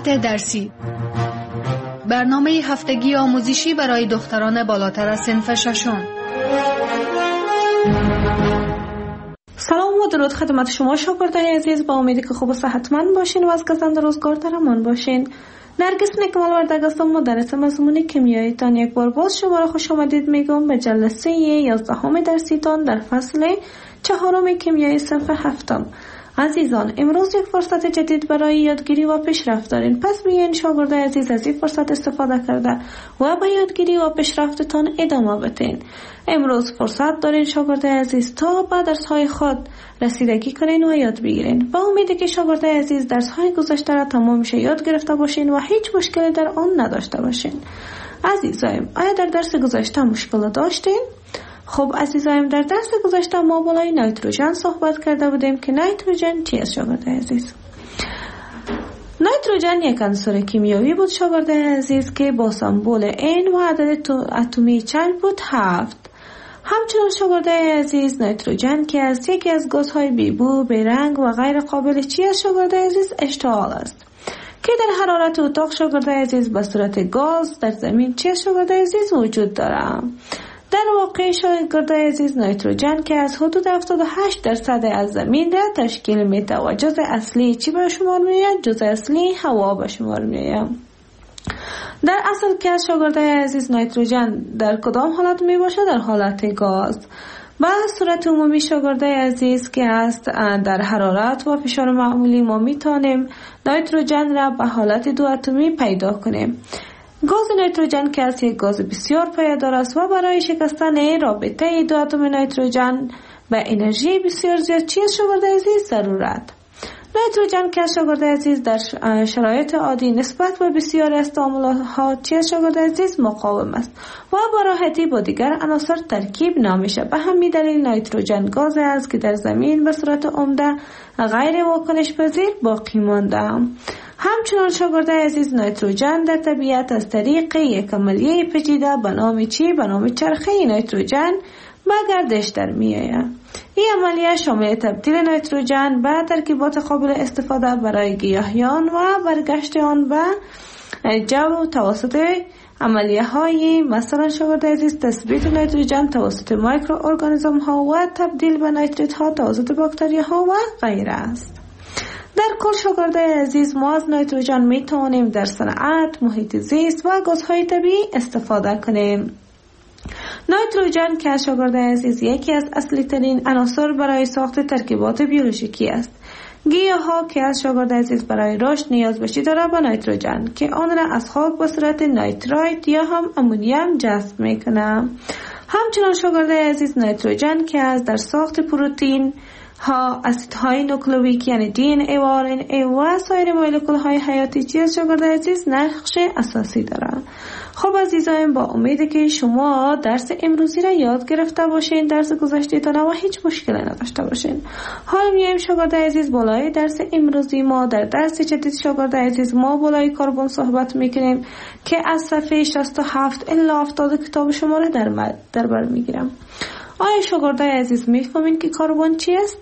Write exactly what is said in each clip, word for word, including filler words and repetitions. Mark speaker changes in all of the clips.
Speaker 1: ساعت درسی، برنامه هفتگی آموزشی برای دختران بالاتر از صنف ششم.
Speaker 2: سلام و درود خدمت شما شاگردای عزیز، با امیدی که خوب و صحتمند باشین و از گزند روزگار در امان باشین. نرگس نکمال وردگ هستم، مدرس مضمون کیمیایی تان. یک بار باز شما را خوش آمدید میگم به جلسه یازدهم درسی تان در فصل چهارم کیمیایی صنف هفتم. عزیزان، امروز یک فرصت جدید برای یادگیری و پیشرفت دارین، پس بیاین شاگردای عزیز از این فرصت استفاده کرده و به یادگیری و پیشرفتتان ادامه بدین. امروز فرصت دارین شاگردای عزیز تا به درس‌های خود رسیدگی کنین و یاد بگیرین. با امیدی که شاگردای عزیز درس‌های گذشته را تمامش یاد گرفته باشین و هیچ مشکلی در آن نداشته باشین. عزیزایم، آیا در درس گذشته مشکل داشتین؟ خب عزیزایم، در درس گذشته ما بالای نیتروژن صحبت کرده بودیم که نیتروژن چی است شاگردای عزیز؟ نیتروژن یک عنصر کیمیایی بود شاگردای عزیز که با سمبل N و عدد اتمی چند بود؟ هفت. همچنین شاگردای عزیز، نیتروژن که از یکی از گازهای بیبو، بیرنگ و غیر قابل چی است شاگردای عزیز؟ اشتعال است که در حرارت اتاق شاگردای عزیز به صورت گاز در زمین چی است شاگردای عزیز؟ وجود دارد. در واقع شاگردای عزیز، نیتروژن که از حدود هفتاد و هشت درصد از زمین را تشکیل میده و جزء اصلی چی به شمار میآید؟ جزء اصلی هوا به شمار میآید. در اصل که از شاگردای عزیز، نیتروژن در کدام حالت می باشه؟ در حالت گاز. به صورت عمومی شاگردای عزیز که است در حرارت و فشار معمولی ما میتونیم نیتروژن را به حالت دو اتمی پیدا کنیم. گاز نیتروژن که از یک گاز بسیار پایدار است و برای شکستن رابطه دو اتم نیتروژن به انرژی بسیار زیاد چی است شاگردای عزیز؟ ضرورت. نیتروژن که شاگردای عزیز در شرایط عادی نسبت به بسیار از تعاملات چی است شاگردای عزیز؟ مقاوم است و با راحتی با دیگر عناصر ترکیب نمیشه. به همین دلیل نیتروژن گاز است که در زمین به صورت عمده غیر واکنش پذیر باقی مانده. همچنان شاگردای عزیز، نیتروژن در طبیعت از طریق یک عملیه پیچیده به نام چی؟ به نام چرخه نیتروژن به گردش در می آید. این عملیه شامل تبدیل نیتروژن به ترکیبات قابل استفاده برای گیاهیان و برگشت آن به جو توسط عملیه های مثلا شاگردای عزیز تثبیت نیتروژن توسط میکروارگانیسم ها و تبدیل به نیتریت ها توسط باکتری ها و غیره است. در کل شاگردای عزیز، ما از نیتروژن می توانیم در صنعت، محیط زیست و گازهای طبیعی استفاده کنیم. نیتروژن که شاگردای عزیز یکی از اصلی ترین عناصر برای ساخت ترکیبات بیولوژیکی است. گیاها که از شاگردای عزیز برای رشد نیاز بشی داره به نیتروژن که آن را از خاک به صورت نیترایت یا هم امونیم جذب میکنه. همچنان شاگردای عزیز، نیتروژن که از در ساخت پروتئین ها، اسیدهای نوکلئیک یعنی دی ان ای و آر ان ای و سایر مولکول های حیاتی چیز شاگردای عزیز نقش اساسی دارند. خب عزیزان، با امیده که شما درس امروزی را یاد گرفته باشین، درس گذشته تان و هیچ مشکلی نداشته باشین. حالا میایم شاگردای عزیز بالای درس امروزی ما در درس جدید شاگردای عزیز ما بالای کربن صحبت میکنیم که از صفحه شصت و هفت الی هفتاد کتاب شما را در در بر میگیرم. آیا شاگردای عزیز میفهمین که کربن چی است؟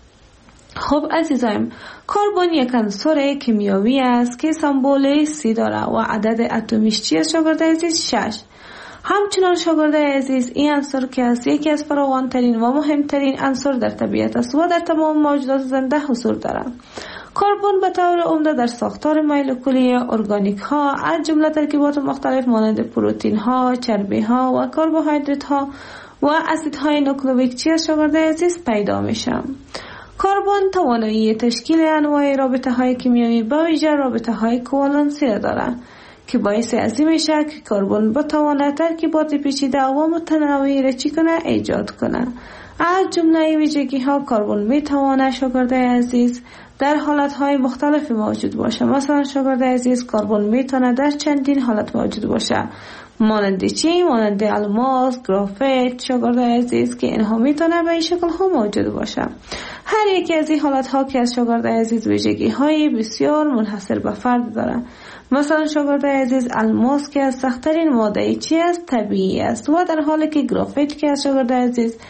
Speaker 2: خب عزیزایم، کربن یک عنصر کیمیایی است که سمبل سی داره و عدد اتمیش چی است شاگردای عزیز؟ شش. همچنان شاگردای عزیز، این عنصر که از یکی از فراوانترین و مهمترین عنصر در طبیعت است و در تمام موجودات زنده حضور دارد. کربن به طور عمده در ساختار مولکولی ارگانیک ها از جمله ترکیبات مختلف مانند پروتئین ها، چربی ها و کربوهیدرات ها و اسیدهای نوکلئیک چی است شاگردای عزیز؟ پیدا میشه. کربن توانایی تشکیل انواع رابطه های کیمیایی به ویژه رابطه های کوالنسی را دارد که باعث از این میشه که کربن بتواند ترکیبات پیچیده و متنوعی را چی کنه؟ ایجاد کنه. از جمله ویژگی ها کربن میتواند شاگردای عزیز در حالت های مختلف موجود باشه. مثلا شاگردای عزیز، کربن میتونه در چندین حالت موجود باشه، مانند چی؟ مانند الماس، گرافیت شاگردای عزیز که اینها میتونه به این شکل ها موجود باشه. هر یکی از این حالت ها که از شاگردای عزیز ویژگی های بسیار منحصر به فرد داره. مثلا شاگردای عزیز، الماس که از سخت‌ترین ماده چی است؟ طبیعی است و در حالی که گرافیت که از شاگردای عزیز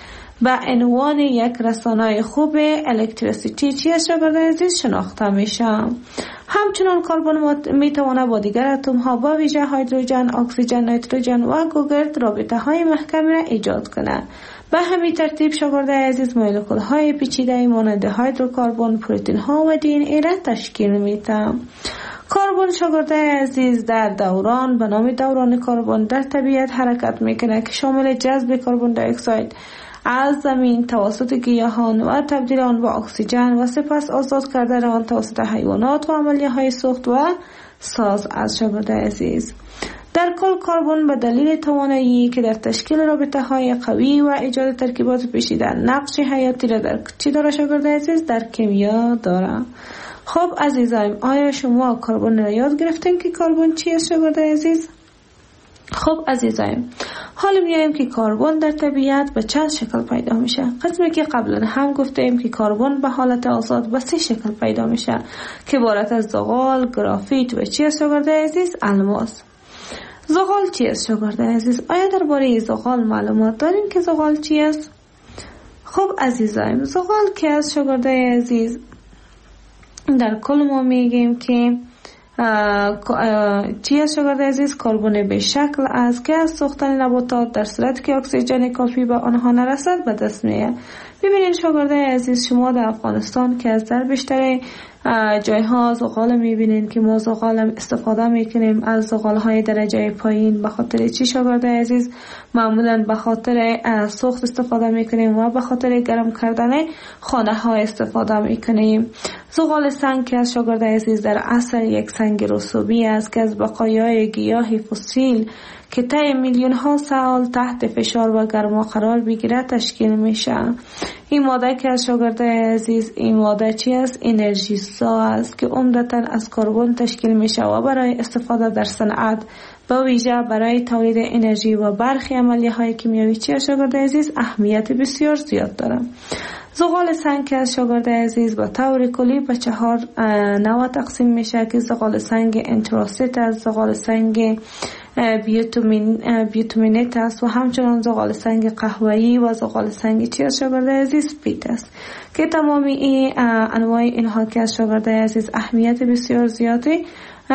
Speaker 2: به عنوان یک رسانه خوب الکتریسیتی چی است شاگردان عزیز شناخته میشه. همچنان کربن میتواند با دیگر اتم ها با ویژه هیدروژن، اکسیژن، نیتروژن و گوگرد رابطه های محکم را ایجاد کنه. به همین ترتیب شاگردان عزیز مولکول های پیچیده مانند هیدروکربن، پروتئین ها و دی ان ای را تشکیل میده. کربن شاگردان عزیز در دوران به نام دوران کربن در طبیعت حرکت میکنه که شامل جذب کربن دی اکساید از زمین توسط گیاهان و تبدیل آن به اکسیژن و سپس آزاد کردن آن توسط حیوانات و عملیه های سوخت و ساز از شاگردان عزیز. در کل کربن به دلیل توانایی که در تشکیل رابطه های قوی و ایجاد ترکیبات پیچیده نقش حیاتی را در چی داره شاگردان عزیز؟ در کیمیا داره. خب عزیزایم، آیا شما کربن را یاد گرفتین که کربن چی است شاگردان عزیز؟ خب عزیزایم، حالا میایم که کربن در طبیعت به چند شکل پیدا میشه. قسمی که قبلا هم گفتیم که کربن به حالت آزاد به سه شکل پیدا میشه که عبارت از زغال، گرافیت و چی است شاگردان عزیز؟ الماس. زغال چی است شاگردان عزیز؟ آیا درباره زغال معلومات دارین که زغال چی است؟ خب عزیزایم، زغال کی است شاگردان عزیز؟ در کل ما میگیم که چی است شاگردان عزیز؟ کربن به شکل است که از سوختن نباتات در صورتی که اکسیژن کافی به آنها نرسد به دست میاد. ببینید شاگردان عزیز، شما در افغانستان که از در بیشتر جایها زغال میبینید که ما زغال استفاده میکنیم از زغال های درجه پایین. به خاطر چی شاگردان عزیز؟ معمولا به خاطر سوخت استفاده میکنیم و به خاطر گرم کردن خانه ها استفاده میکنیم. زغال سنگ که از شاگردان عزیز در اصل یک سنگ رسوبی است که از بقایای گیاه فسیل که طی میلیون ها سال تحت فشار و گرما قرار بگیرد تشکیل میشه. این ماده که از شاگردان عزیز، این ماده چی است؟ انرژی سا است که عمدتاً از کربن تشکیل میشه و برای استفاده در صنعت با ویژه برای تولید انرژی و برخی عملیه های کیمیایی چی است شاگردان عزیز اهمیت بسیار زیاد داره. زغال سنگ که از شاگردان عزیز به طور کلی به چهار نوع تقسیم میشه که زغال سنگ انتراست است، زغال سنگ بیوتومین بیوتومینت است و همچنان زغال سنگ قهوه‌ای و زغال سنگ چی از شاگردان عزیز سپید است که تمامی این انواع اینها که از شاگردان عزیز اهمیت بسیار زیادی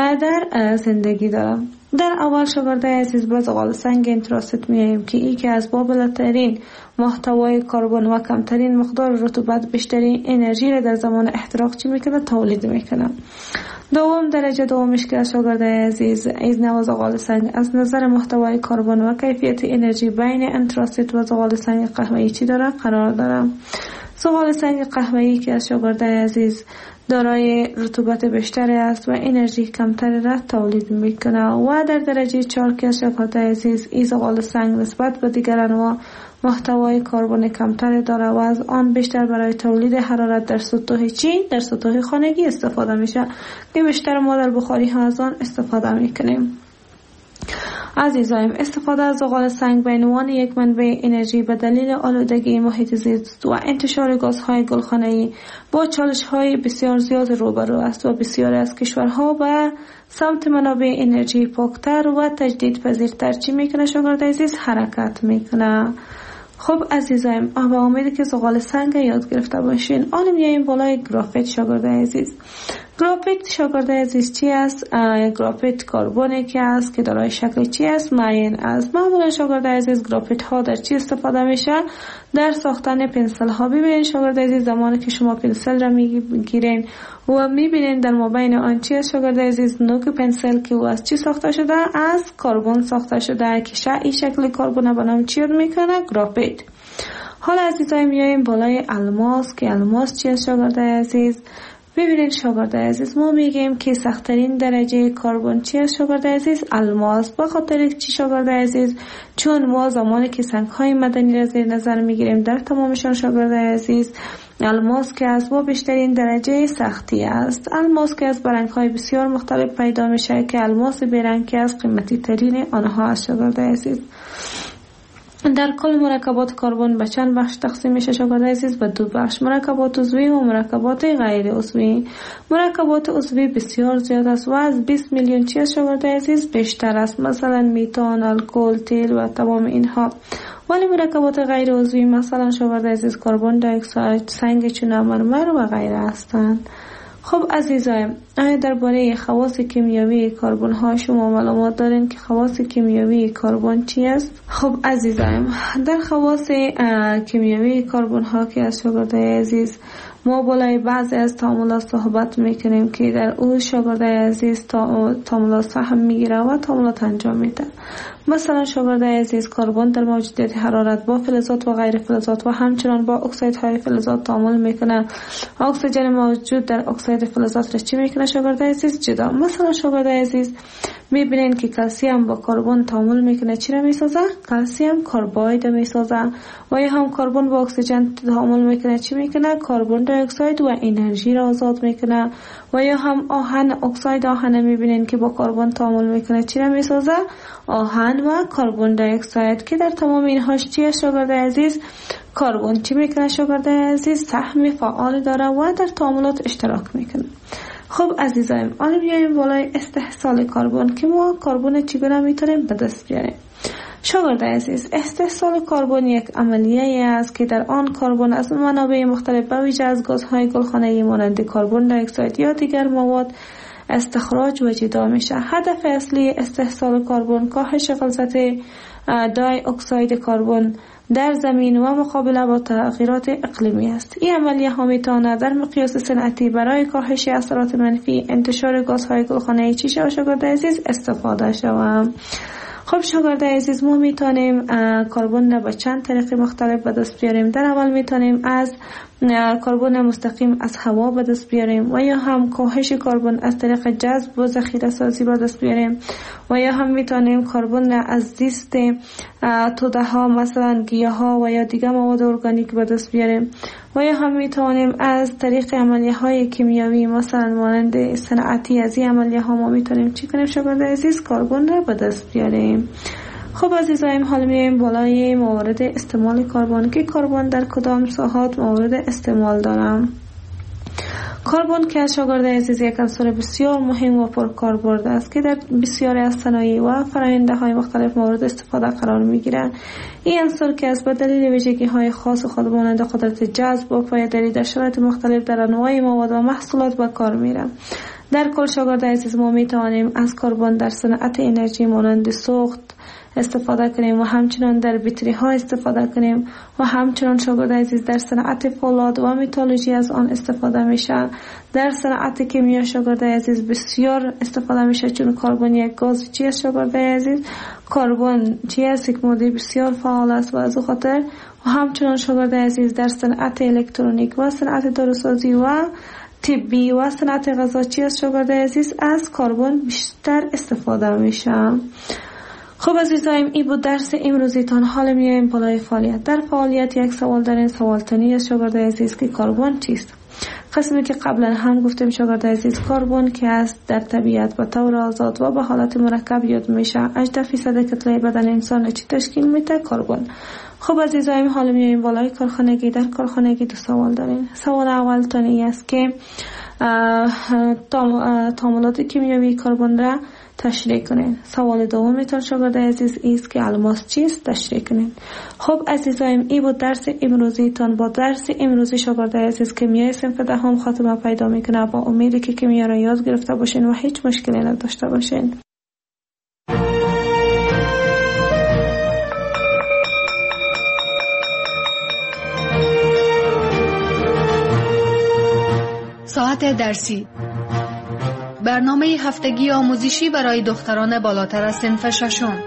Speaker 2: در زندگی دارند. در اول شاگردان عزیز به زغال سنگ انتراست میاییم که ای که از بالاترین محتوای کربن و کمترین مقدار رطوبت بیشترین انرژی را در زمان احتراق چی میکنه؟ تولید میکنه. دوم درجه دومش که از شاگردان عزیز از نوع زغال سنگ از نظر محتوای کربن و کیفیت انرژی بین انتراست و زغال سنگ قهوه‌ای چی داره؟ قرار داره. زغال سنگ قهوه‌ای که از شاگردان عزیز دارای رطوبت بیشتر است و انرژی کمتر را تولید میکنه. و در درجه چهار که از شاگردان عزیز این زغال سنگ نسبت به دیگر انواع محتوای کربن کمتر داره و از آن بیشتر برای تولید حرارت در سطوح چی؟ در سطوح خانگی استفاده میشه که بیشتر ما در بخاری ها از آن استفاده میکنیم. عزیزایم، استفاده از زغال سنگ به عنوان یک منبع انرژی به دلیل آلودگی محیط زیست و انتشار گازهای گلخانه‌ای با چالش‌های بسیار زیاد روبرو است و بسیاری از کشورها به سمت منابع انرژی پاکتر و تجدیدپذیرتر چی میکنه شاگردان عزیز؟ حرکت میکنه. خب عزیزایم، به امید که زغال سنگ یاد گرفته باشین. حالا میایم بالای گرافیت شاگردان عزیز. گرافیت شاگردان عزیز چی است؟ گرافیت کربنی که است که دارای شکل چی است؟ معین است. معمولا شاگردان عزیز گرافیت ها در چی استفاده میشه؟ در ساختن پنسل ها. ببینید شاگردان عزیز، زمانی که شما پنسل را میگیرین و میبینین در مابین آن چی است شاگردان عزیز؟ نوک پنسل که از چی ساخته شده؟ از کربن ساخته شده که این شکل کربن به نام چی میکنه؟ گرافیت. حالا عزیزای میایم بالای الماس که الماس چی است شاگردان عزیز؟ ببینید شاگردان عزیز، ما میگیم که سخت‌ترین درجه کربن چی است شاگردان عزیز؟ الماس. به خاطر چی شاگردان عزیز؟ چون ما زمانی که سنگ‌های معدنی را زیر نظر میگیریم در تمامشان شاگردان عزیز الماس که از با بیشترین درجه سختی است. الماس که از برنگ‌های بسیار مختلف پیدا میشه که الماس برنگ که از قیمتی ترین آنها است شاگردان عزیز. در کل مرکبات کربن به چند بخش تقسیم میشه شاگردان عزیز؟ به دو بخش، مرکبات عضوی و مرکبات غیر عضوی. مرکبات عضوی بسیار زیاد است و از بیست میلیون چیز شاگردان عزیز بیشتر است، مثلا میتان، الکل، تیل و تمام اینها. ولی مرکبات غیر عضوی مثلا شاگرد عزیز کربن دی اکساید، سنگ چونه، مرمر و غیره هستند. خب عزیزایم، آیا درباره خواص کیمیایی کربن ها شما معلومات دارین که خواص کیمیایی کربن چی است؟ خب عزیزایم، در خواص کیمیایی کربن ها که از شاگرد عزیز ما بالای بعضی از تعاملات صحبت میکنیم که در او شاگرد عزیز تعاملات سهم میگیره و تعاملات انجام میده. مثلا شاگرد عزیز کربن در موجودیت حرارت با فلزات و غیر فلزات و همچنان با اکسیدهای فلزات تعامل میکنه. اکسیژن موجود در اکسید فلزات را چی میکنه شاگرد عزیز؟ جدا. مثلا شاگرد عزیز میبینین که کلسیم با کربن تعامل میکنه، چی را میسازه؟ کلسیم کارباید میسازه. و یا هم کربن با اکسیژن تعامل میکنه، چی میکنه؟ کربن دی اکساید و انرژی را آزاد میکنه. و یا هم آهن، اکساید آهن میبینین که با کربن تعامل میکنه، چی را میسازه؟ آهن و کربن دی اکساید، که در تمام اینهاش چیه شاگرد عزیز؟ کربن چی میکنه شاگرد عزیز؟ سهم فعال داره و در تعاملات اشتراک میکنه. خب عزیزایم، حالا بیایم بالای استحصال کربن که ما کربن چگونه میتونیم به دست بیاریم. شاگرد عزیز، استحصال کربن یک عملیه است که در آن کربن از منابع مختلف به ویژه از گازهای گلخانه‌ای مانند کربن دی اکساید یا دیگر مواد استخراج و جدا میشه. هدف اصلی استحصال کربن کاهش غلظت دی اکساید کربن در زمین و مقابله با تغییرات اقلیمی است. این عملیه ها میتونه در مقیاس صنعتی برای کاهش اثرات منفی انتشار گازهای گلخانه‌ای چی شود شاگرد عزیز؟ استفاده شود. خب شاگرد عزیز، ما میتونیم کربن را به چند طریق مختلف به دست بیاریم. در اول میتونیم از کربن مستقیم از هوا به دست بیاریم و یا هم کاهش کربن از طریق جذب و ذخیره سازی به دست بیاریم و یا هم میتونیم کربن را از زیست توده ها مثلا گیاه ها و یا دیگر مواد ارگانیک به دست بیاریم و یا هم میتونیم از طریق عملیه های کیمیایی مثلا مانند صنعتی از این عملیه ها ما میتونیم چی کنیم شاگرد عزیز؟ کربن را به دست بیاریم. خب عزیزایم، حالا میایم بالای موارد استعمال کربن که کربن در کدام ساحات مورد استعمال دارم. کربن که شاگرد عزیز یک عنصر بسیار مهم و پرکاربرد است که در بسیاری از صنایع و فراینده های مختلف مورد استفاده قرار میگیرد. این عنصر که از به دلیل ویژگی های خاص خود مانند قدرت جذب و پایداری در شرایط مختلف در انواع مواد و محصولات به کار میره. در کل شاگرد عزیز، ما میتوانیم از کربن در صنعت انرژی مانند سوخت استفاده کنیم و همچنان در بطری ها استفاده کنیم و همچنان شاگرد عزیز در صنعت فولاد و متالورژی از آن استفاده میشه. در صنعت کیمیا شاگرد عزیز بسیار استفاده میشه، چون کربن یک گاز چی است شاگرد عزیز؟ کربن چی است؟ یک ماده بسیار فعال است و از خاطر و همچنان شاگرد عزیز در صنعت الکترونیک و صنعت داروسازی و طبی و صنعت غذا چی است شاگرد عزیز؟ از کربن بیشتر استفاده میشه. خب عزیزایم، این بود درس امروزیتان. حالا میایم بالای فعالیت. در فعالیت یک سوال دارین، سوال تانی از شاگرد عزیز که کربن چیست؟ قسمی که قبلا هم گفتیم شاگرد عزیز، کربن که است در طبیعت به طور آزاد و به حالت مرکب یاد میشه. هجده فیصد کتله بدن انسان چی تشکیل میده؟ کربن. خب عزیزایم، حالا میایم بالای کارخانگی. در کارخانگی دو سوال دارین. سوال اول تانی است که تعاملات کیمیایی کربن را تشریح کنین. سوال دومتان شاگرد عزیز است که الماس چیست؟ تشریح کنین. خب عزیزایم، این بود درس امروزیتان. با درس امروزی شاگرد عزیز کیمیای صنف دهم خاتمه پیدا میکنه. با امیدی که کیمیا را یاد گرفته باشین و هیچ مشکلی نداشته باشین.
Speaker 1: ساعت درسی، برنامه هفتگی آموزشی برای دختران بالاتر از صنف ششم.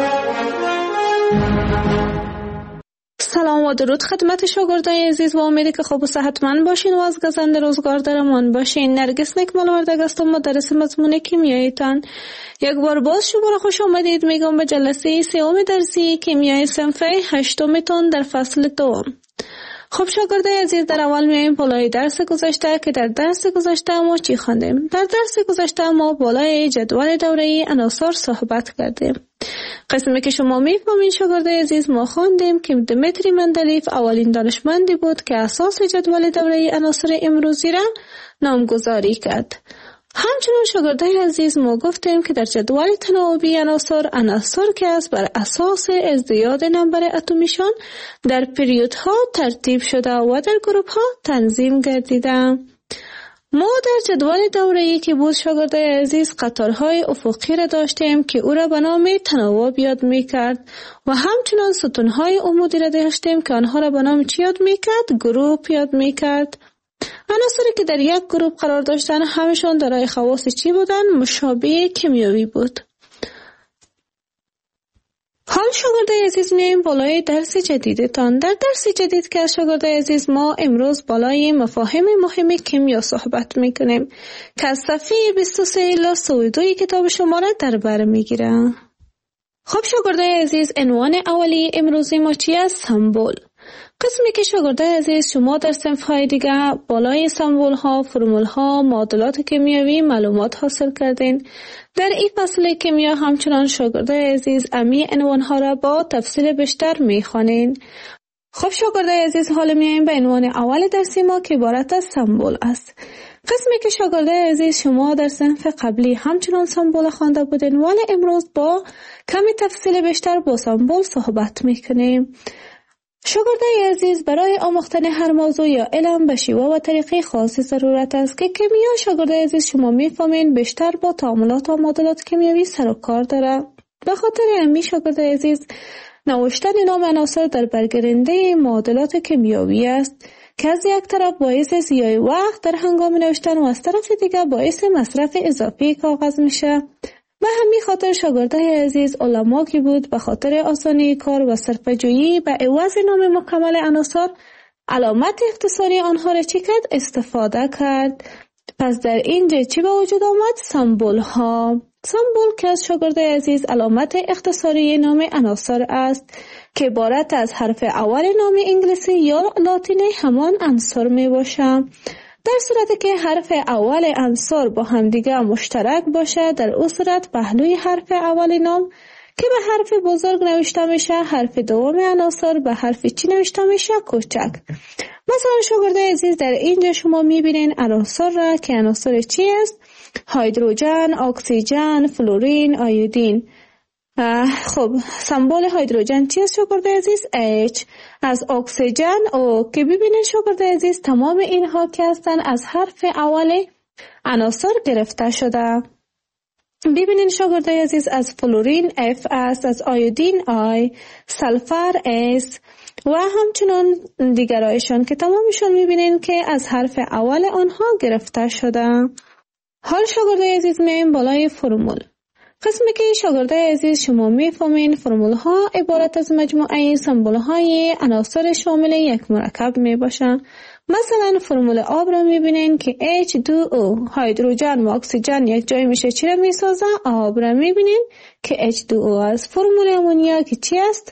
Speaker 2: سلام و درود خدمت شاگردان عزیز و امیدی که خوب و صحتمند باشین و از گزند روزگار درمان باشین. نرگس نکمل وردگ هستم، مدرس مضمون کیمیایتان. یک بار باز شما را خوش آمدید میگم به جلسه سوم درسی کیمیای صنف هشتمتون در فصل دوم. خب شاگردان عزیز، در اول میایم بالای درس گذشته که در درس گذشته ما چی خواندیم؟ در درس گذشته ما بالای جدول دوره‌ای عناصر صحبت کردیم. قسمی که شما میفهمین شاگردان عزیز، ما خواندیم که دمیتری مندلیف اولین دانشمندی بود که اساس جدول دوره‌ای عناصر امروزی را نامگذاری کرد. همچنان شاگردای عزیز ما گفتیم که در جدول تناوبی عناصر، عناصر که است بر اساس ازدیاد نمبر اتمیشان در پریودها ترتیب شده و در گروپ ها تنظیم گردیده. ما در جدول دوره‌ای که بود شاگردای عزیز قطارهای افقی را داشتیم که او را به نام تناوب یاد می‌کرد و همچنان ستونهای عمودی را داشتیم که آنها را به نام چی یاد می‌کرد؟ گروپ یاد می‌کرد. عناصری که در یک گروپ قرار داشتن همشون دارای خواص چی بودن؟ مشابه کیمیایی بود. حال شاگردای عزیز میایم بالای درس جدیدتان. در درس جدید که از شاگردای عزیز ما امروز بالای مفاهیم مهم کیمیا صحبت میکنیم که از صفحه بیست و سه الی سی و دو کتاب شما را در بر میگیره. خب شاگردای عزیز، عنوان اولی امروزی ما چی است؟ سمبل. قسمی که شاگردای عزیز شما در صنف‌های دیگه بالای سمبل ها، فرمول ها، معادلات کیمیایی معلومات حاصل کردین. در این فصل کیمیا همچنان شاگردای عزیز امی عنوان ها را با تفصیل بیشتر میخوانین. خب شاگردای عزیز، حالا میایم به عنوان اول درسی ما که عبارت از سمبل است. قسمی که شاگردای عزیز شما در صنف قبلی همچنان سمبل خوانده بودین، ولی امروز با کمی تفصیل بیشتر با سمبل صحبت میکنیم. شاگردای عزیز، برای آموختن هر موضوع یا علم به شیوه و طریقه خاصی ضرورت است که کیمیا شاگردای عزیز شما میفهمین بیشتر با تعاملات و معادلات کیمیایی سر و کار داره. به خاطر همین شاگردای عزیز نوشتن نام عناصر در برگرنده معادلات کیمیایی است که از یک طرف باعث ضیاع وقت در هنگام نوشتن و از طرف دیگر باعث مصرف اضافی کاغذ میشه. به همین خاطر شاگردای عزیز علما که بود به خاطر آسانی کار و صرفه‌جویی به عوض نام مکمل عناصر علامت اختصاری آنها را چی کرد؟ استفاده کرد. پس در اینجا چی به وجود آمد؟ سمبل ها. سمبل که از شاگردای عزیز علامت اختصاری نام عناصر است که عبارت از حرف اول نام انگلیسی یا لاتینی همان عنصر می باشه. در صورتی که حرف اول عنصر با همدیگه مشترک باشه، در اون صورت پهلوی حرف اول نام که به حرف بزرگ نوشته میشه، حرف دوم عناصر به حرف چی نوشته میشه؟ کوچک. مثلا شاگردای عزیز در اینجا شما میبینین عناصر را که عناصر چی است؟ هیدروژن، اکسیژن، فلورین، آیودین. خب سمبل هیدروژن چی است شاگردای عزیز؟ H. از اکسیژن او که ببینین شاگردای عزیز تمام اینها که هستن از حرف اول عناصر گرفته شده. ببینین شاگردای عزیز از فلورین F است، از آیودین I، سلفر S و همچنان دیگرایشان که تمامشون میبینین که از حرف اول آنها گرفته شده. حال شاگردای عزیز میایم بالای فرمول. قسمی که شاگردای عزیز شما میفهمین فرمول ها عبارت از مجموعه سمبل های عناصر شامل یک مرکب می باشن. مثلا فرمول آب را میبینین که اچ دو او، هیدروژن و اکسیژن یک جای میشه چی را میسازه؟ آب را میبینین که اچ دو او است. فرمول امونیا که چی است؟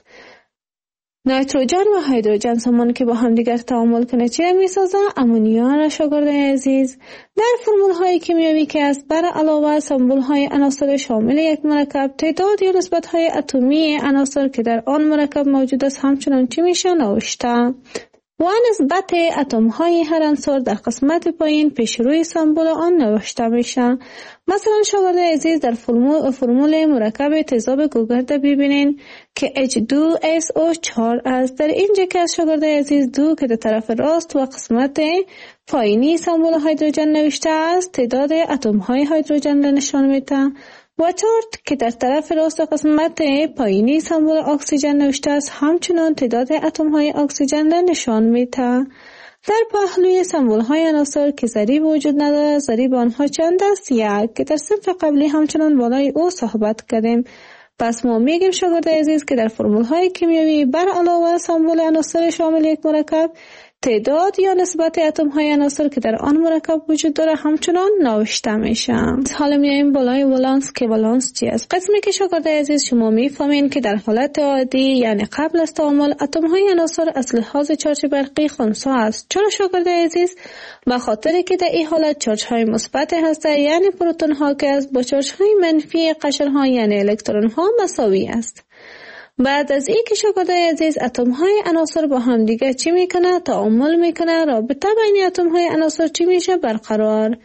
Speaker 2: نیتروژن و هیدروژن سامان که با هم دیگر تعامل کنه چی را میسازه؟ امونیا را شاگردای عزیز. در فرمول های کیمیایی که است بر علاوه سمبل های عناصر شامل یک مرکب، تعداد یا نسبت های اتمی عناصر که در آن مرکب موجود است همچنان چی میشه؟ نوشته. و نسبت اتم های هر عنصر در قسمت پایین پیش روی سمبل آن نوشته میشه. مثلا شاگردای عزیز در فرمول, فرمول مرکب تیزاب گوگرد ببینین که اچ دو اس او چهار است. در اینجا که از شاگردای عزیز دو که در طرف راست و قسمت پایینی سمبل هیدروژن نوشته است تعداد اتم های هیدروژن را نشان میده و چهار که در طرف راست قسمت پایینی سمبل اکسیژن نوشته است همچنان تعداد اتم های اکسیژن را نشان میده. در پهلوی سمبل های عناصر که ضریب وجود نداره، ضریب آنها چند است؟ یک که در صنف قبلی همچنان بالای او صحبت کردیم. پس ما میگیم شاگردای عزیز که در فرمول های کیمیایی بر علاوه سمبل عناصر شامل یک مرکب تعداد یا نسبت اتم های عناصر که در آن مرکب وجود داره همچنان نوشته میشه. حالا میایم بالای ولانس که ولانس چی است؟ قسمی که شاگردای عزیز شما میفهمین که در حالت عادی یعنی قبل از تعامل اتم های عناصر از لحاظ چارج برقی خنثی است. چرا شاگردای عزیز؟ به خاطر که در این حالت چارج های مثبت هسته یعنی پروتون ها که از با چارج های منفی قشر ها یعنی الکترون ها مساوی است. بعد از این که شاگردای عزیز اتم های عناصر با هم دیگه چی میکنه؟ تعامل میکنه. رابطه بین اتم های عناصر چی میشه؟ برقرار.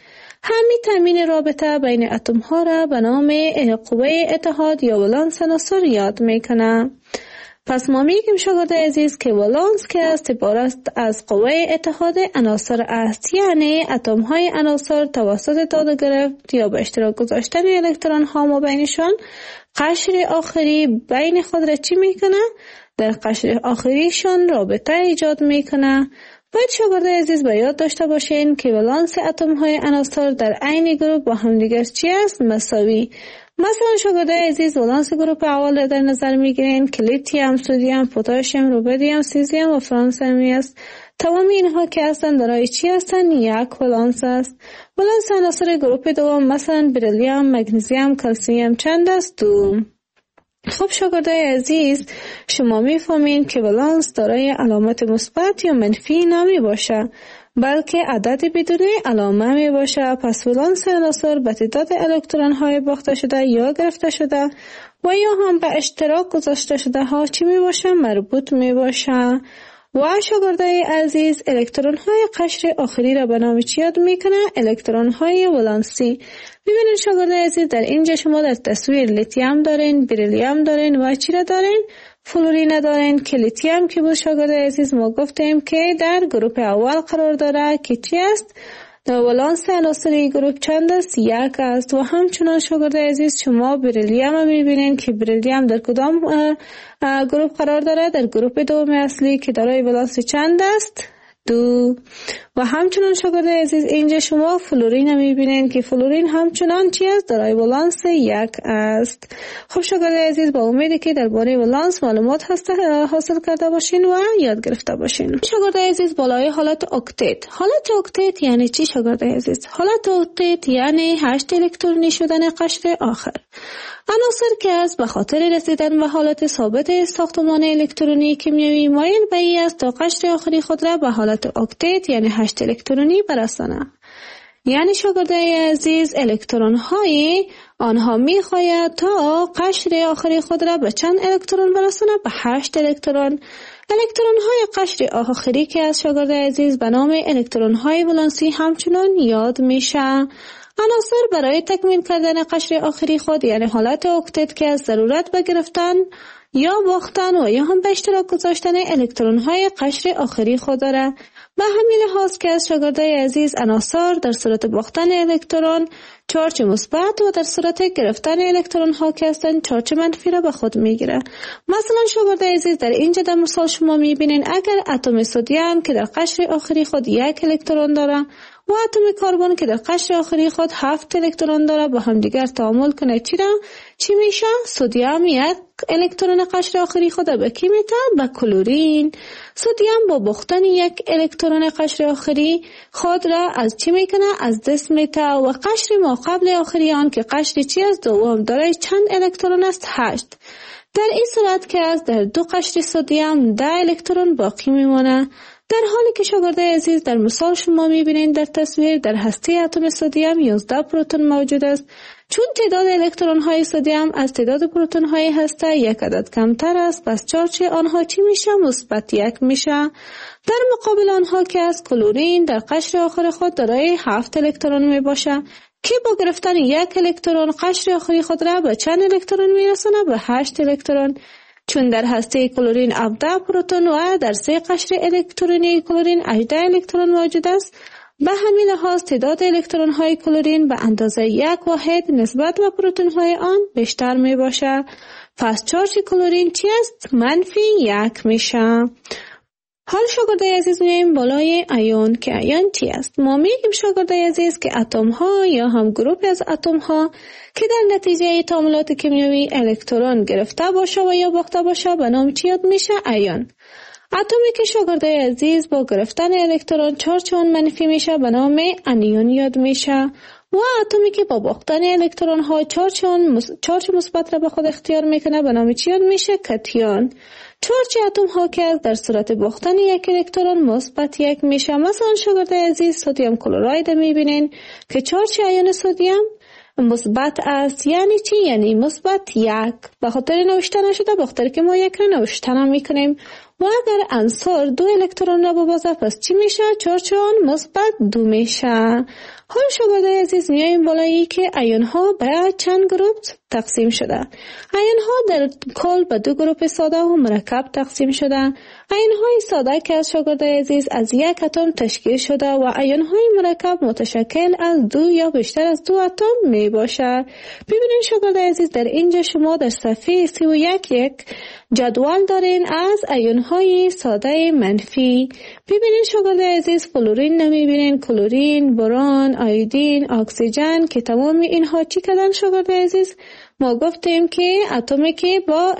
Speaker 2: همین تامین رابطه بین اتم ها را به نام قوه اتحاد یا ولانس عناصر یاد میکنه. پس ما میگیم شاگرد عزیز که ولانس که است عبارت از قوه اتحاد عناصر است، یعنی اتم های عناصر توسط داده گرفت یا به اشتراک گذاشتن الکترون ها ما بینشان قشر آخری بین خود را چی میکنه؟ در قشر آخریشان رابطه ایجاد میکنه. باید شاگرد عزیز به یاد داشته باشین که ولانس اتم های عناصر در عین گروپ با هم دیگر چی است؟ مساوی. مثلا شاگرد عزیز ولانس گروپ اول را در نظر میگیرین که لیتیوم، سدیم، پتاسیم، رودیم، سیزیم و فرانسمی است. تمام اینها که هستند دارای چی هستند؟ یک ولانس است. ولانس عناصر گروپ دوم مثلا بریلیوم، مگنیزیم، کلسیم چند است؟ دو. خب شاگردای عزیز، شما میفهمین که ولانس دارای علامت مثبت یا منفی نمی باشه، بلکه عدد بدون علامه می باشه. پس ولانس عناصر به تعداد الکترون های باخته شده یا گرفته شده و یا هم به اشتراک گذاشته شده ها چی می باشه؟ مربوط می باشه. و شاگردای عزیز، الکترون های قشر آخری را به نام چی یاد میکنه؟ الکترون های ولانسی. ببینید شاگردای عزیز، در اینجا شما در تصویر لیتیوم دارین، بریلیوم دارین و چی را دارین؟ فلورین دارین که لیتیوم که بود شاگردای عزیز ما گفتیم که در گروپ اول قرار داره که چی است؟ ولانس عناصری گروپ چند است؟ یک است. و همچنان شاگردای عزیز شما بریلیوم میبینین که بریلیوم در کدام گروپ قرار داره؟ در گروپ دوم اصلی که دارای ولانس چند است؟ دو. و همچنان شاگردای عزیز اینجا شما فلورین میبینین که فلورین همچنان چی است؟ دارای ولانس یک است. خب شاگردای عزیز، با امیدی که درباره ولانس معلومات حاصل کرده باشین و یاد گرفته باشین. شاگردای عزیز، بالای حالت اکتت. حالت اکتت یعنی چی شاگردای عزیز؟ حالت اکتت یعنی هشت الکترونی شدن قشر آخر. عناصر که از به خاطر رسیدن به حالت ثابت ساختمان الکترونی کیمیایی مایل به این است تا قشر آخری خود را به حالت اکتت یعنی هشت الکترونی برسانه. یعنی شاگردای عزیز، الکترون های آنها می خواهد تا قشر آخری خود را به چند الکترون برسانه؟ به هشت الکترون. الکترون های قشر آخری که از شاگردای عزیز به نام الکترون های ولانسی همچنان یاد میشه. عناصر برای تکمیل کردن قشر آخری خود یعنی حالت اکتت که از ضرورت به گرفتن یا باختن و یا هم به اشتراک گذاشتن الکترون های قشر آخری خود داره. به همین لحاظ که از شاگردای عزیز عناصر در صورت باختن الکترون چارج مثبت و در صورت گرفتن الکترون ها که هستند چارج منفی را به خود میگیره. مثلا شاگردای عزیز، در اینجا در مثال شما میبینین اگر اتم سدیم که در قشر آخری خود یک الکترون داره و اتم کربن که در قشر آخری خود هفت الکترون داره با هم دیگر تعامل کنه چی را؟ چی میشه؟ سدیم یک الکترون قشر آخری خود به کی میده؟ به کلورین. سدیم با باختن یک الکترون قشر آخری خود را از چی میکنه؟ از دست میده. و قشر ما قبل آخری آن که قشر چی است؟ دوم داره چند الکترون است؟ هشت. در این صورت که از در دو قشر سدیم ده الکترون باقی میمونه. در حالی که شاگردای عزیز در مثال شما میبینید در تصویر در هسته اتم سدیم یازده پروتون موجود است. چون تعداد الکترون های سدیم از تعداد پروتون های هسته یک عدد کمتر است، پس چارج آنها چی میشه؟ مثبت یک میشه. در مقابل آنها که از کلورین در قشر آخر خود دارای هفت الکترون میباشه که با گرفتن یک الکترون قشر آخری خود را به چند الکترون میرسونه؟ به هشت الکترون. چون در هسته کلورین هفده پروتون و در سه قشر الکترونی کلورین هجده الکترون موجود است، به همین لحاظ تعداد الکترون های کلورین به اندازه یک واحد نسبت به پروتون های آن بیشتر می باشه. پس چارج کلورین چی است؟ منفی یک میشه. حال شاگردای عزیز میایم بالای ایون که ایون چی است؟ ما میگیم شاگردای عزیز که اتم ها یا هم گروپ از اتم ها که در نتیجه تعاملات کیمیایی الکترون گرفته باشه و یا باخته باشه به نام چی یاد میشه؟ ایون. اتمی که شاگردای عزیز با گرفتن الکترون چارج اون منفی میشه به نام انیون یاد میشه. و اتمی که با باختن الکترون ها چارج اون چارج مثبت را به خود اختیار میکنه به نام چی یاد میشه؟ کتیون. چارج اتم ها که در صورت باختن یک الکترون مثبت یک میشه. مثلا شاگردای عزیز سدیم کلراید میبینین که چارج ایون سدیم مثبت است. یعنی چی؟ یعنی مثبت یک. به خاطر نوشته نشده، به خاطر که ما یک را نوشته میکنیم. و اگر عنصر دو الکترون را ببازه پس چی میشه؟ چارج آن مثبت دو میشه. حال شاگردای عزیز میایم بالایی که ایون ها به چند گروه تقسیم شده. ایون ها در کل به دو گروه ساده و مرکب تقسیم شده. ایون های ساده که از شاگردای عزیز از یک اتم تشکیل شده و ایون های مرکب متشکل از دو یا بیشتر از دو اتم می باشه. ببینید شاگردای عزیز در اینجا شما در صفحه سی و یک یک جدول دارین از ایون های ساده منفی. ببینید شاگردای عزیز فلورین نمیبینین، کلورین، برون، آیودین، اکسیژن که تمام اینها چی کردن شاگردای عزیز؟ ما گفتیم که اتمی که با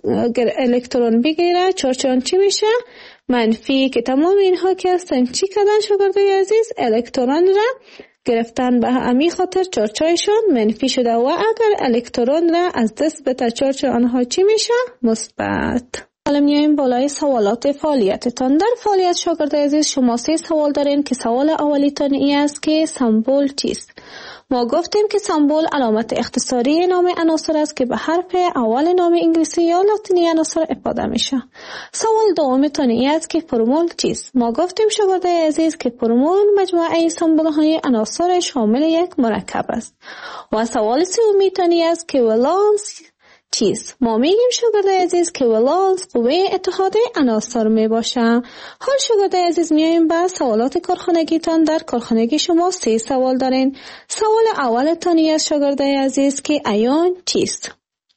Speaker 2: الکترون بگیره چارج آن چی میشه؟ منفی. که تمام اینها که هستن چی کردن شاگردای عزیز؟ الکترون را گرفتن، به همین خاطر چارجشان منفی شده و اگر الکترون را از دست بده چارج آنها چی میشه؟ مثبت. حالا میایم بالای سوالات فعالیتتان. در فعالیت شاگردای عزیز شما سه سوال دارین که سوال اولیتان این است که سمبل چیست؟ ما گفتیم که سمبل علامت اختصاری نام عناصر است که به حرف اول نام انگلیسی یا لاتینی عناصر افاده میشه. سوال دومتان این است که فرمول چیست؟ ما گفتیم شاگردای عزیز که فرمول مجموعه سمبل های عناصر شامل یک مرکب است. و سوال سومیتان این است که ولانس چیست؟ ما میگیم شاگردای عزیز که ولانس قوه اتحاد عناصر می باشه. حال شاگردای عزیز میایم به سوالات کارخانگیتان. در کارخانگی شما سه سوال دارین. سوال اولتان است شاگردای عزیز که ایون چیست؟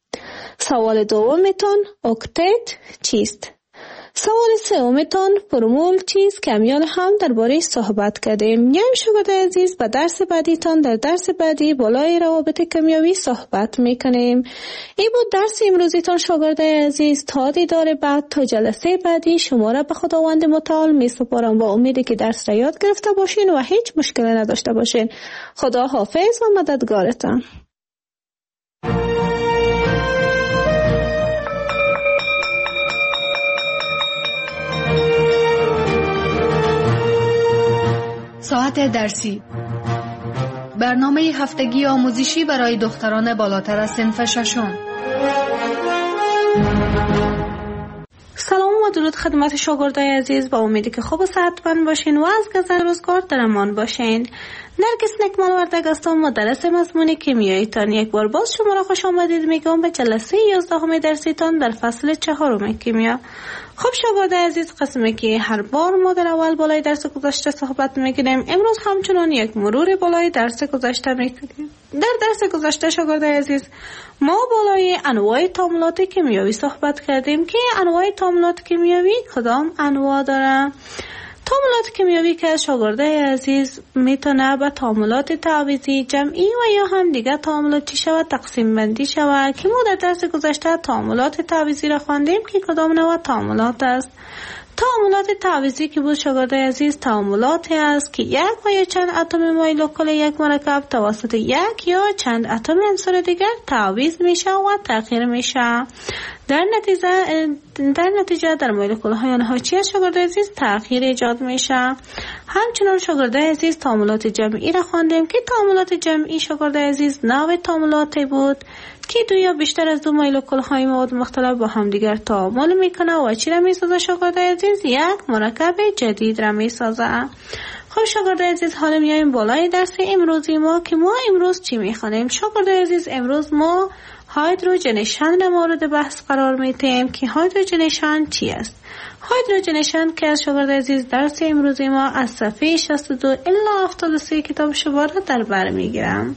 Speaker 2: سوال دومتان اکتت چیست؟ سوال سومتان فرمول چیست که امیال هم درباره صحبت کردیم. یعنی شاگردای عزیز به درس بعدیتان در درس بعدی بالای روابط کیمیایی صحبت میکنیم. این بود درس امروزیتان شاگردای عزیز. تا دیدار بعد، تا جلسه بعدی شما را به خداوند متعال می سپارم با امیدی که درس را یاد گرفته باشین و هیچ مشکلی نداشته باشین. خدا حافظ و مددگارتان.
Speaker 1: ساعت درسی، برنامه هفتگی آموزشی برای دختران بالاتر از صنف ششم.
Speaker 2: سلام و درود خدمت شاگردای عزیز. با امیدی که خوب و صحتمند باشین و از گذر روزگار در امان باشین. نرگس نکمال وردگ هستم، مدرس مضمون کیمیاییتان. یک بار باز شما را خوش آمدید میگم به جلسه یازدهم درسیتان در فصل چهارم کیمیا. خب شاگردای عزیز، قسمی که هر بار ما در اول بالای درس گذشته صحبت میکنیم، امروز همچنان یک مرور بالای درس گذشته میکنیم. در درس گذشته شاگردای عزیز ما بالای انواع تعاملات کیمیایی صحبت کردیم که انواع تعاملات کیمیایی کدام انواع داره. تعاملات کیمیایی که شاگردای عزیز میتونه به تعاملات تعویضی، جمعی و یا هم دیگه تعاملات چی شود تقسیم بندی شود که ما در درس گذشته تعاملات تعویضی را خواندیم که کدام نوع تعاملات است. تعاملات تعویضی که بود شاگردای عزیز تعاملاتی است که یک و یا چند اتم مولکول یک مرکب توسط یک یا چند اتم عنصر دیگر تعویض میشه و تغییر میشه. در نتیجه در نتیجه در مولکول های آنها چی است شاگردای عزیز؟ تغییر ایجاد میشه. همچنان شاگردای عزیز تعاملات جمعی را خواندیم که تعاملات جمعی شاگردای عزیز نوع تعاملاتی بود که دو یا بیشتر از دو مولکول های مواد مختلف با هم دیگر تعامل میکنه و چی را میسازه شاگردای عزیز؟ یک مرکب جدید را میسازه. خب شاگردای عزیز، حالا میایم بالای درس امروزی ما که ما امروز چی میخوانیم شاگردای عزیز؟ امروز ما هایدروژنیشن را مورد بحث قرار میدیم که هایدروژنیشن چی است. هایدروژنیشن که از شاگردای عزیز درس امروزی ما از صفحه شصت و دو الی هفتاد و سه کتاب شما را در بر میگیرم.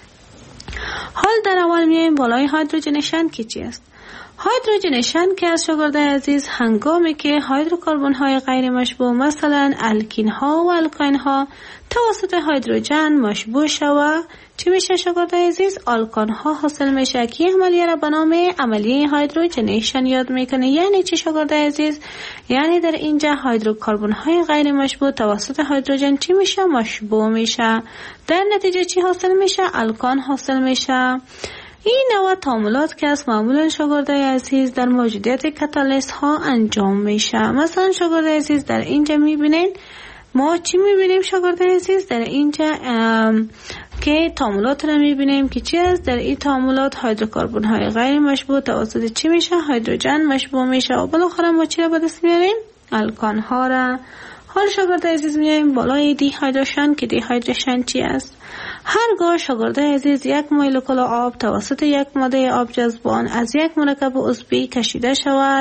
Speaker 2: حال در اول میایم بالای هایدروژنیشن که چی است. هایدروژنیشن که از شاگردای عزیز هنگامی که هیدروکربن های غیر مشبوع مثلا الکین ها و الکاین ها توسط هیدروژن مشبوع شود چی میشه شاگردای عزیز؟ آلکان ها حاصل میشه که عملیه را به نام عملیه هایدروژنیشن یاد میکنه. یعنی چی شاگردای عزیز؟ یعنی در اینجا هیدروکربن های غیر مشبوع توسط هیدروژن چی میشه؟ مشبوع میشه. در نتیجه چی حاصل میشه؟ الکان حاصل میشه. این نوع تعاملات که از معمولا شاگردای عزیز در موجودیت کاتالیست ها انجام میشه. مثلا شاگردای عزیز در اینجا میبینین ما چی میبینیم شاگردای عزیز؟ در اینجا که تعاملات را میبینیم که چی است. در این تعاملات هیدروکربن های غیر مشبوع توسط چی میشه؟ هیدروژن مشبوع میشه و بالاخره ما چی را به دست میاریم؟ الکان ها را. حال شاگرد عزیز میایم بالای دی هیدروژن که دی هیدروژن چی است؟ هرگاه شاگرد عزیز یک مولکول آب توسط یک ماده آب جذبان از یک مرکب عضوی کشیده شود